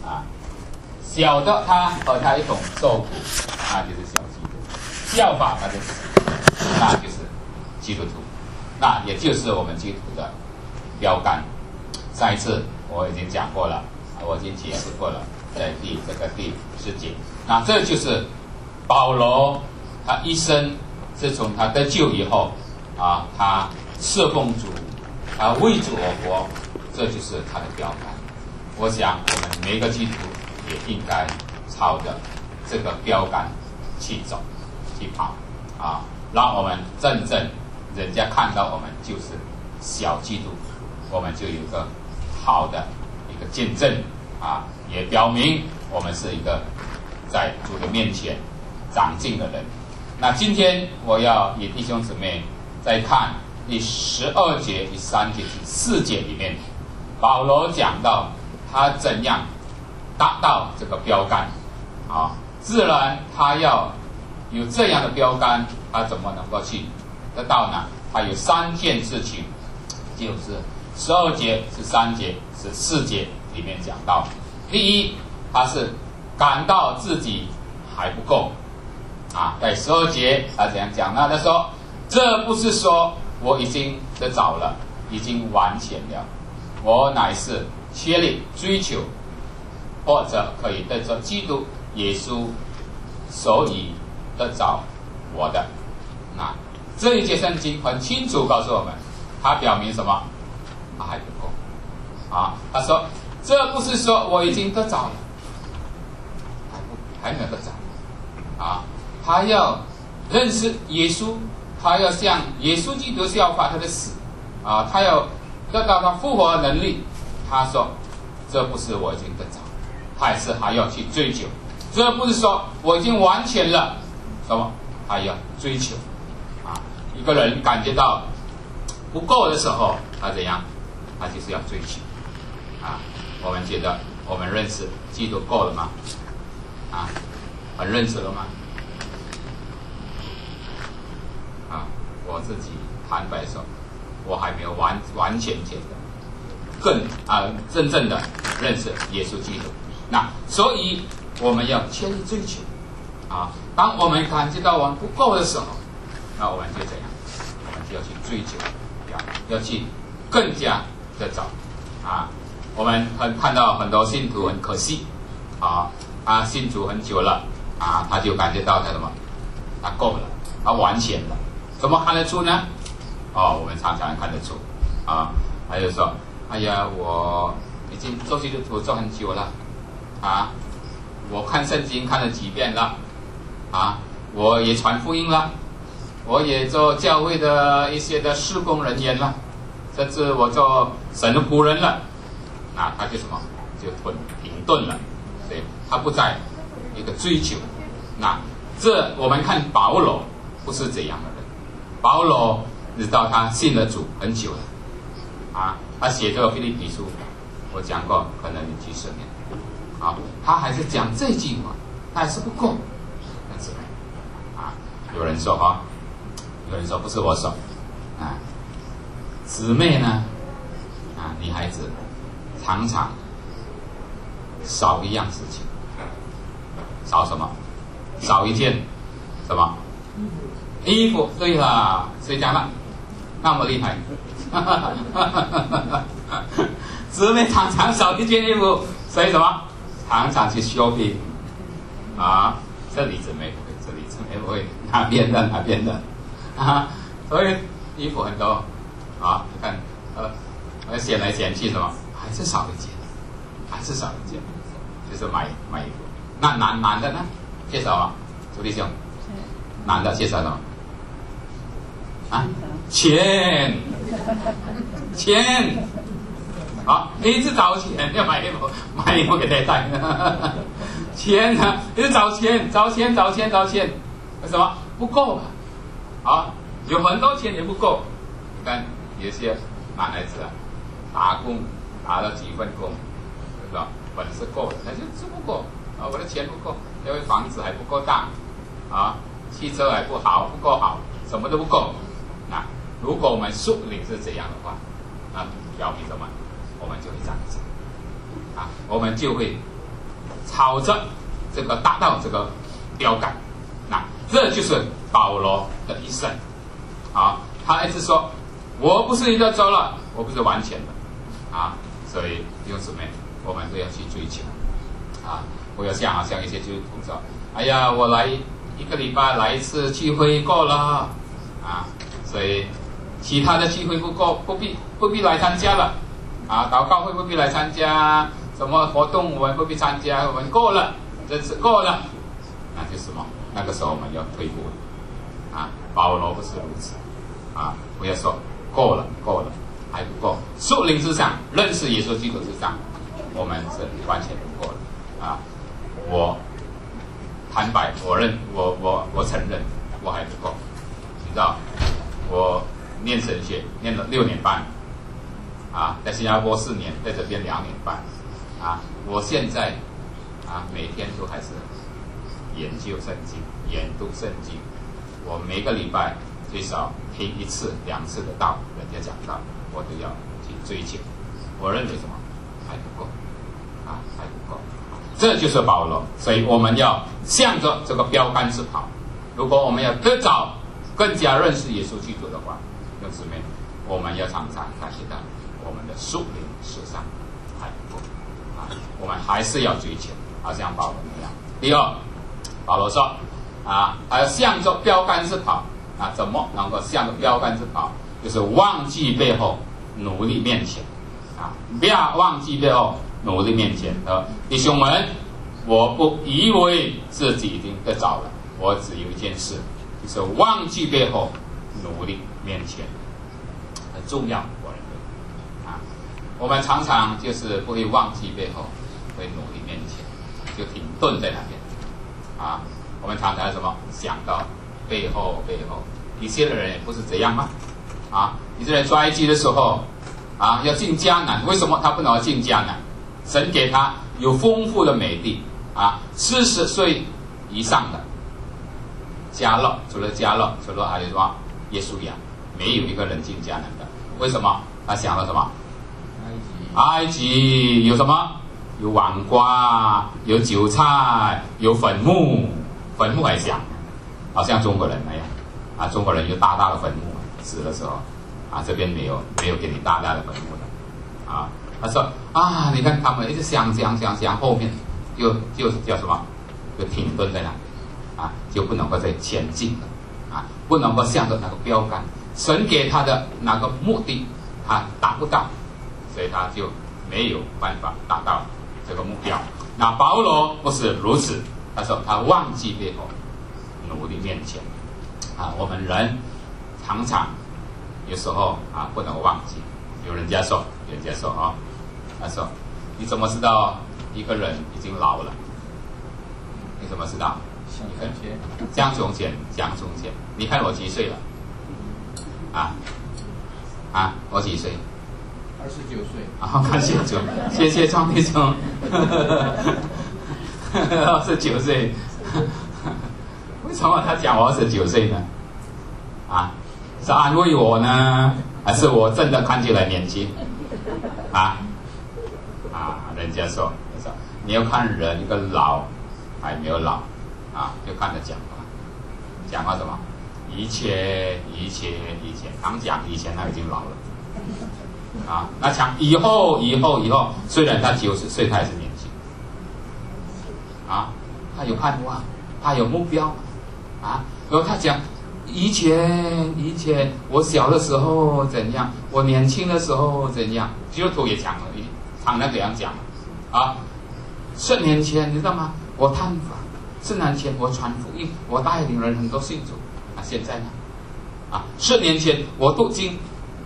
啊，小的他和他一同受苦，那就是小基督；效法他的死，那就是基督徒，那也就是我们基督徒的标杆。上一次我已经讲过了，我已经解释过了，在第10节。那这就是保罗他一生自从他得救以后啊，他侍奉主，他为主而活，这就是他的标杆。我想我们每个基督徒也应该朝着这个标杆去走去跑啊，让我们真正人家看到我们就是小基督，我们就有一个好的一个见证啊，也表明我们是一个在主的面前长进的人。那今天我要与弟兄姊妹再看第12节、第3节、第4节里面，保罗讲到他怎样达到这个标杆啊。自然他要有这样的标杆，他怎么能够去得到呢？他有3件事情，就是12节、13节、14节里面讲到。第一，他是感到自己还不够啊。在12节他怎样讲呢？他说：“这不是说我已经得着了，已经完全了，我乃是竭力追求，或者可以得着基督耶稣所以得着我的。”那这一节圣经很清楚告诉我们，它表明什么？它还不够啊。他说：“这不是说我已经得着了，还没有得着啊。”他要认识耶稣，他要向耶稣基督效法他的死啊，他要得到他复活的能力。他说：“这不是我已经得着，他还要去追求。这不是说我已经完全了，什么？还要追求啊！一个人感觉到不够的时候，他怎样？他就是要追求啊！我们觉得我们认识基督够了吗？啊，很认识了吗？啊，我自己坦白说，我还没有完全的更真正的认识耶稣基督。那所以我们要全力追求啊！当我们感觉到我们不够的时候，那我们就怎样？我们就要去追求，要去更加的找啊！我们看到很多信徒很可惜啊，他信主很久了啊，他就感觉到他什么？他够了，他完全了。怎么看得出呢？哦，我们常常看得出啊。他就说：“哎呀，我已经做基督徒做很久了啊，我看圣经看了几遍了啊，我也传福音了，我也做教会的一些的事工人员了，甚至我做神的仆人了。”那他就什么？就停顿了，所以他不再一个追求。那这我们看保罗不是这样的人。保罗直到他信了主很久了啊，他写这个腓立比书，我讲过，可能有几十年啊，他还是讲这句话，他还是不够。但是啊，有人说哈，有人说不是我说啊，姊妹呢啊，女孩子常常少一样事情，少什么？少一件什么？衣服。对了，谁讲了？那么厉害？姊妹常常少一件衣服，所以什么？常常去 shopping 啊。这里姊妹不会，这里姊妹不会，哪边的啊？所以衣服很多啊，你看选来选去什么？还是少一件，就是买衣服。那男的呢？介绍啊，朱弟兄，男的介绍什么？啊，钱，好，一直找钱，要买衣服给他带。钱呢，一直找钱，为什么不够啊？有很多钱也不够。你看有些男孩子啊，打工打了几份工，是吧？本事够了，但是不够啊，我的钱不够，因为房子还不够大啊，汽车还不够好，什么都不够。那如果我们属灵是这样的话，那表明什么？我们就会长进啊，我们就会朝着这个达到这个标杆。那这就是保罗的一生啊，他一直说我不是一个走了，我不是完全的啊，所以弟兄姊妹，我们都要去追求啊，不要像一些基督徒说，哎呀，我来一个礼拜来一次聚会够了啊，所以其他的聚会不必来参加了啊，祷告会不必来参加，什么活动我们不必参加，我们够了，这次够了，那就是什么？那个时候我们要退步了啊！保罗不是如此啊！不要说够了，还不够。属灵之上，认识耶稣基督之上，我们是完全不够的啊！我坦白，我承认，我还不够。你知道，我念神学念了6年半啊，在新加坡4年，在这边2年半啊，我现在啊每天都还是研究圣经，研读圣经。我每个礼拜最少听1次、2次的道，人家讲道，我都要去追求。我认为什么还不够啊，还不够。这就是保罗，所以我们要向着这个标杆直跑。如果我们要更加认识耶稣基督的话，弟兄姊妹，我们要常常感觉到我们的属灵事上还不够啊，我们还是要追求，好像保罗一样。第二，保罗说啊，还要向着标杆直跑啊，怎么能够向着标杆直跑？就是忘记背后，努力面前啊，不要忘记背后，努力面前。弟兄们，我不以为自己已经得着了，我只有一件事，就是忘记背后，努力面前，很重要。我认为啊，我们常常就是不会忘记背后，会努力面前，就停顿在那边啊。我们常常什么想到背后，以色列人也不是这样吗？啊，以色列人出埃及的时候啊，要进迦南，为什么他不能进迦南？神给他有丰富的美地啊，40岁以上的迦勒，除了还有什么耶稣亚，没有一个人进迦南的。为什么？他想了什么？埃及有什么？有黄瓜，有韭菜，有坟墓还想，好像中国人那样啊，中国人有大大的坟墓，死的时候啊，这边没有给你大大的坟墓的啊。他说啊，你看他们一直想，后面就叫什么？就停顿在那里啊，就不能够再前进了啊，不能够向着那个标杆，神给他的那个目的，他达不到，所以他就没有办法达到这个目标。那保罗不是如此，他说他忘记背后，努力面前啊。我们人常常有时候啊不能忘记。有人家说啊，他说你怎么知道一个人已经老了？你怎么知道？讲从前，你看我几岁了？我几岁 ？29岁。 啊，看清楚，谢谢张弟兄。29岁，为什么他讲我29岁呢？啊，是安慰我呢，还是我真的看起来年轻？人家说你要看人一个老还没有老啊，就看着讲话什么？以前，刚讲以前他已经老了啊，那讲以后，虽然他90岁，他也是年轻啊，他有盼望，他有目标啊。然后他讲以前我小的时候怎样，我年轻的时候怎样，基督徒也常常这样讲啊。10年前你知道吗？我探访，4年前我传福音，我带领人很多信主啊。现在呢？10年前我读经，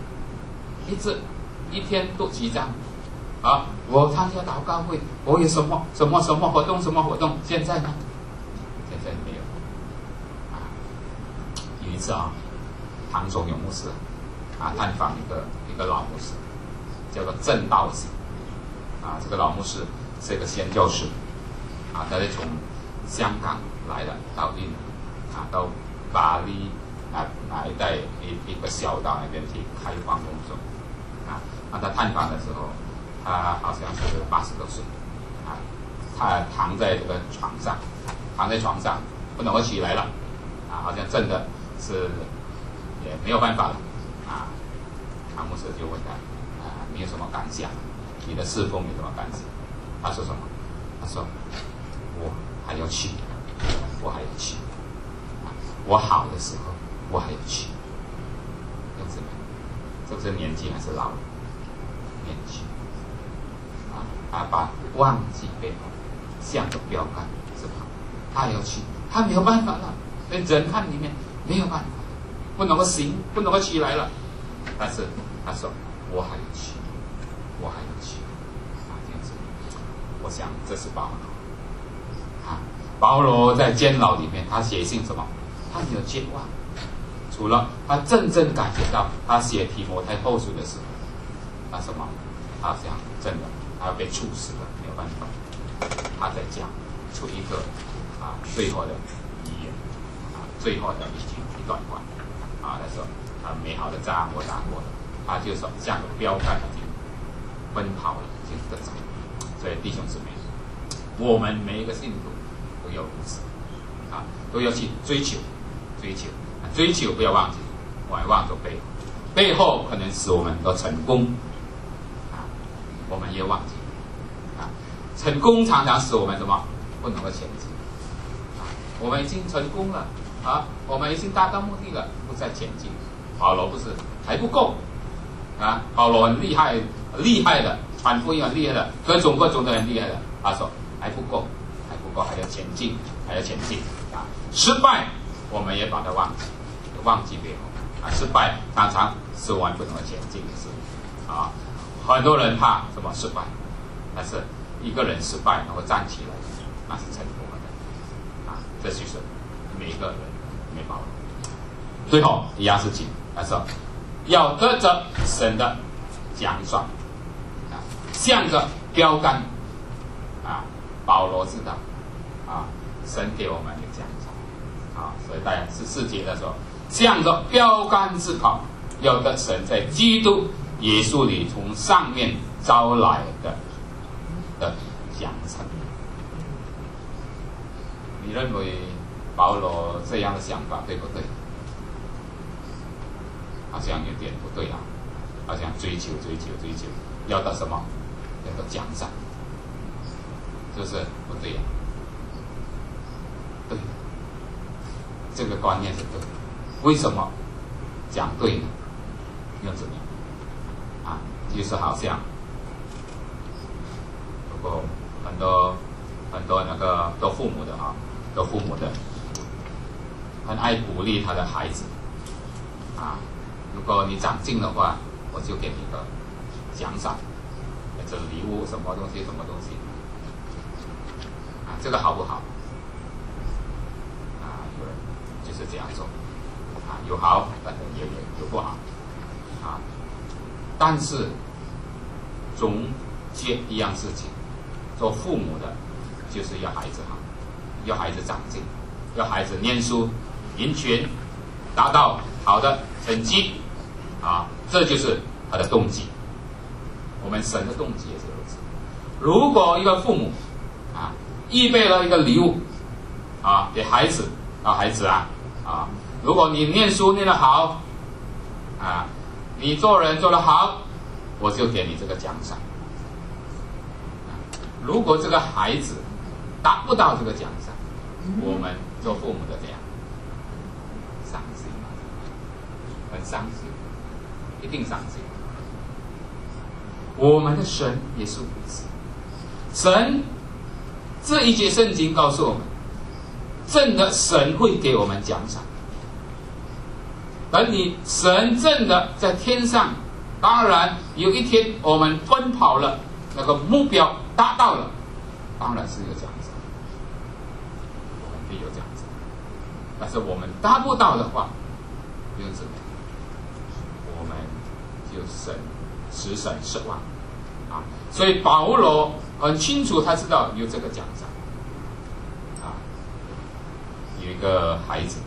一天读几章啊？我参加祷告会，我有什么活动？现在呢？现在没有啊。有一次唐崇勇牧师探访一个老牧师，叫做郑道士啊。这个老牧师是一个宣教士啊，他是从香港来的，到印度到巴黎那一带一个小岛那边去开荒工作他探访的时候，他好像是80多岁他躺在这个床上，不能够起来了，啊，好像真的是也没有办法了，啊，唐牧师就问他，啊，你有什么感想？你的侍奉有什么感想？他说什么？他说我还要去，我还要去，我好的时候我还要去。同志们，这不是年纪还是老了？年纪啊，把忘记背后像个标杆是吧？他要去，他没有办法了，在人看里面没有办法，不能够行，不能够起来了。但是他说我还要去，我还要去啊！这样子，我想这是保罗啊。保罗在监牢里面，他写信什么？他没有健忘，除了他真正感觉到他写提摩太后书的时候，他什么？他想真的他要被处死了，没有办法。他在讲出一个最后的遗言最后的一段话他说美好的仗我打过了，他就说像个标杆已经奔跑了，已经得着。所以弟兄姊妹，我们每一个信徒都要如此都要去追求，不要忘记，忘着背后可能使我们都成功我们也忘记成功常常使我们什么不能够前进我们已经成功了我们已经达到目的了，不再前进。保罗不是还不够保罗很厉害的，传福音很厉害的，各种的很厉害的。他说还不够，还要前进失败我们也把它忘记背后失败常常是我们不能够前进的事很多人怕什么失败，但是一个人失败能够站起来，那是成功的这就是每个人没把握。最后一样事情，他说要得着神的奖赏像个标杆保罗知道神给我们的奖赏所以大家14节的时候，像个标杆之跑，要得神在基督耶稣里从上面招来的奖赏。你认为保罗这样的想法对不对？好像有点不对好像追求，要到什么？要到奖赏，是不是不对对，这个观念是对的。为什么讲对呢？又怎么样就是好像如果很多那个做父母的很爱鼓励他的孩子如果你长进的话，我就给你一个奖赏，这礼物什么东西这个好不好有人就是这样做有好也有不好但是总结一样事情，做父母的就是要孩子好，要孩子长进，要孩子念书赢拳，达到好的成绩这就是他的动机。我们神的动机也是如此。如果一个父母预备了一个礼物给孩子如果你念书念得好你做人做得好，我就给你这个奖赏如果这个孩子达不到这个奖赏，我们做父母的这样伤心很伤心，一定伤心。我们的神也是如此。神这一节圣经告诉我们，真的神会给我们奖赏。等你神真的在天上，当然有一天我们奔跑了，那个目标达到了，当然是有奖赏，我们必有奖赏。但是我们达不到的话，不用怎么样，我们就使神失望所以保罗很清楚，他知道有这个奖赏有一个孩子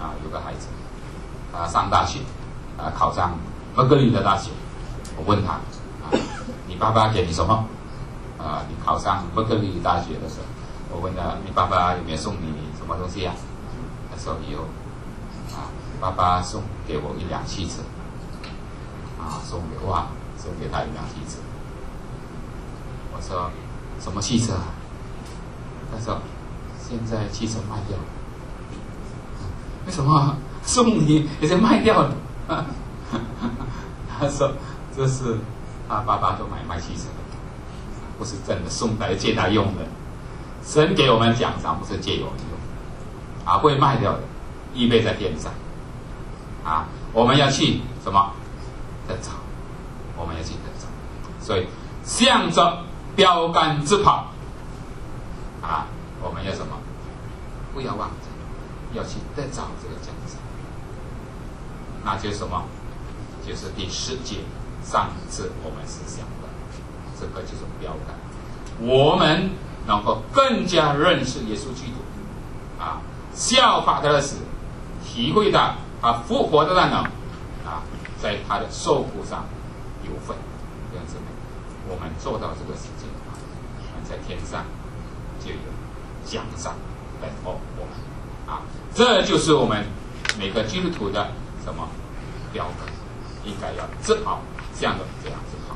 上大学考上伯克利的大学。我问他你爸爸给你什么你考上伯克利大学的时候，我问他你爸爸有没有送你什么东西啊？他说有，爸爸送给我一辆汽车，送给他一辆汽车。我说什么汽车啊？他说现在汽车卖掉了。为什么送你已经卖掉了？他说这是他爸爸都卖汽车的，不是真的送来借他用的。神给我们奖赏不是借我们用，会卖掉的，预备在天上。我们要去什么？得着，我们要去得着。所以向着标杆直跑，我们要什么？不要忘记要去得着这个奖赏。那就是什么？就是第10节上次我们思想的，这个就是标杆。我们能够更加认识耶稣基督，效法他的死，体会到复活的大能，在他的受苦上有份。这样子，我们做到这个事情，我们在天上就有奖赏来我们。这就是我们每个基督徒的什么标杆，应该要自豪，这样自豪。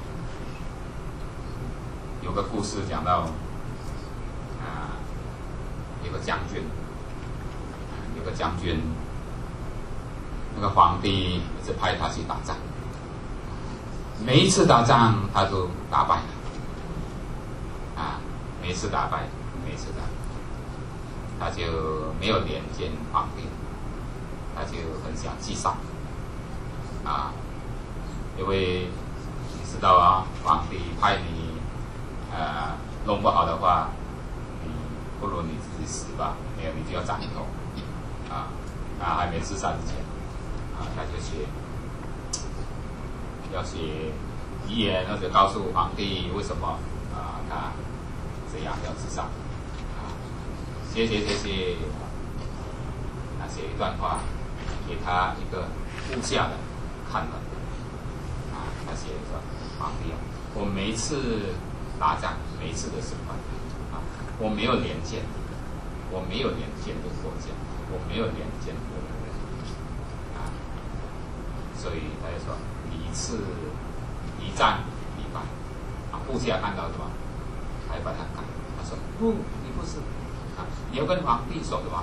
有个故事讲到，有个将军，那个皇帝一直派他去打仗，每一次打仗他都打败了，每一次打败，他就没有脸见皇帝，他就很想自杀，因为你知道皇帝派你弄不好的话，不如你自己死吧，没有你就要斩头，还没自杀之前，他就要写遗言，或者告诉皇帝为什么他这样要自杀，写，写一段话给他一个部下的看了，他写说：皇帝我每一次打仗，每一次的审判，我没有连见这个国家，我没有连见过的人，所以他就说一战必败。部下看到什么，还把他赶，他说不，你不是，你要跟皇帝说什么？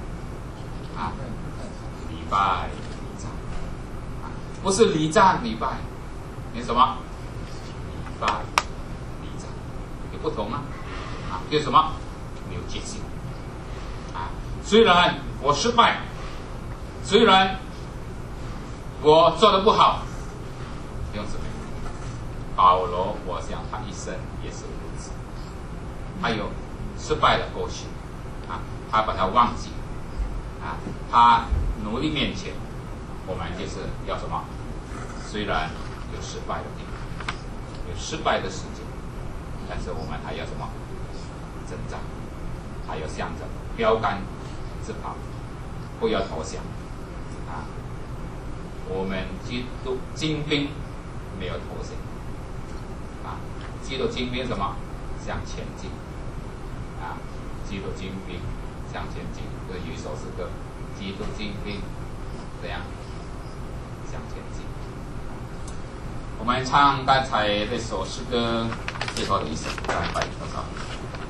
礼拜礼战，不是礼战礼拜，你什么？礼拜礼战有不同就是什么？没有决心。虽然我失败，虽然我做得不好，弟兄姊妹，保罗，我想他一生也是如此。还有失败的过去，他把它忘记，他努力面前，我们就是要什么？虽然有失败的地方，有失败的事情，但是我们还要什么？征战，还要向着标杆直跑，不要投降。我们基督精兵没有投降，基督精兵什么？向前进，基督精兵向前进。这有一首诗歌，基督精兵这样向前进。我们唱刚才这首诗歌最后的一首，再拜多少？